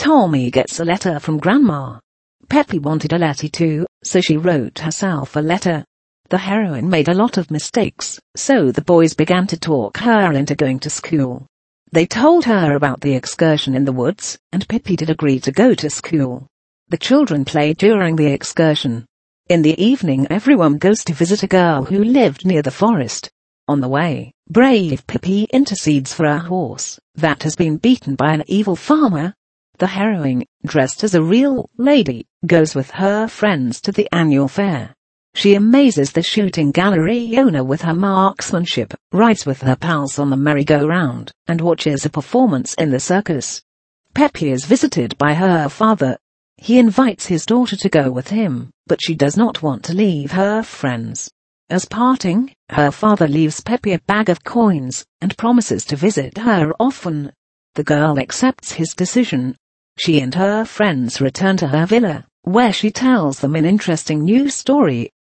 Tommy gets a letter from Grandma. Peppy wanted a letter too, so she wrote herself a letter. The heroine made a lot of mistakes, so the boys began to talk her into going to school. They told her about the excursion in the woods, and Pippi did agree to go to school. The children played during the excursion. In the evening everyone goes to visit a girl who lived near the forest. On the way, brave Pippi intercedes for a horse that has been beaten by an evil farmer. The heroine, dressed as a real lady, goes with her friends to the annual fair. She amazes the shooting gallery owner with her marksmanship, rides with her pals on the merry-go-round, and watches a performance in the circus. Peppy is visited by her father. He invites his daughter to go with him, but she does not want to leave her friends. As parting, her father leaves Peppy a bag of coins, and promises to visit her often. The girl accepts his decision. She and her friends return to her villa, where she tells them an interesting new story